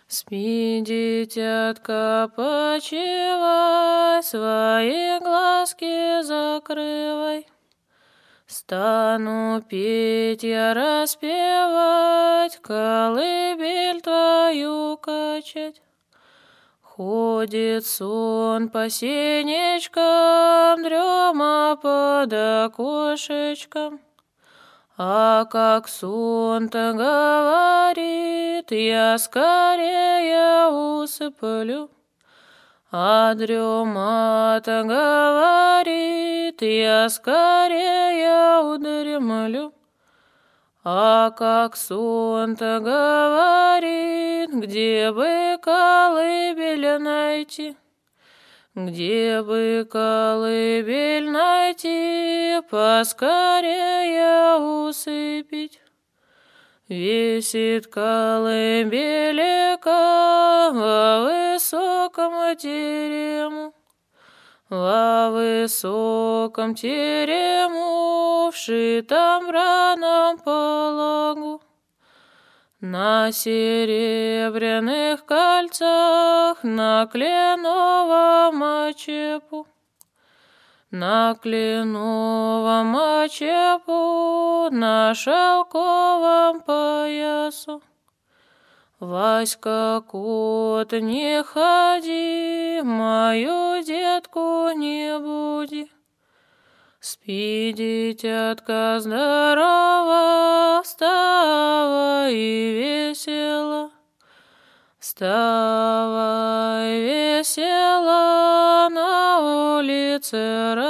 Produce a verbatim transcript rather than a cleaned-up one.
Спи, дитятка, почивай, свои глазки закрывай. Стану петь я, распевать, колыбель твою качать. Ходит сон по сенечкам, дрема под окошечком. А как сон-то говорит, я скорее усыплю. А дрема-то говорит, я скорее удремлю. А как сон-то говорит, где бы колыбель найти? Где бы колыбель найти, поскорее усыпить? Висит колыбелека во высоком терему, во высоком терему, вшитом браном пологу. На серебряных кольцах, на кленовом очепу, на кленовом очепу, на шелковом поясу. Васька, кот, не ходи, мою детку не буди. Спи, дитятка, здорово, вставай и весело. Вставай весело, на улице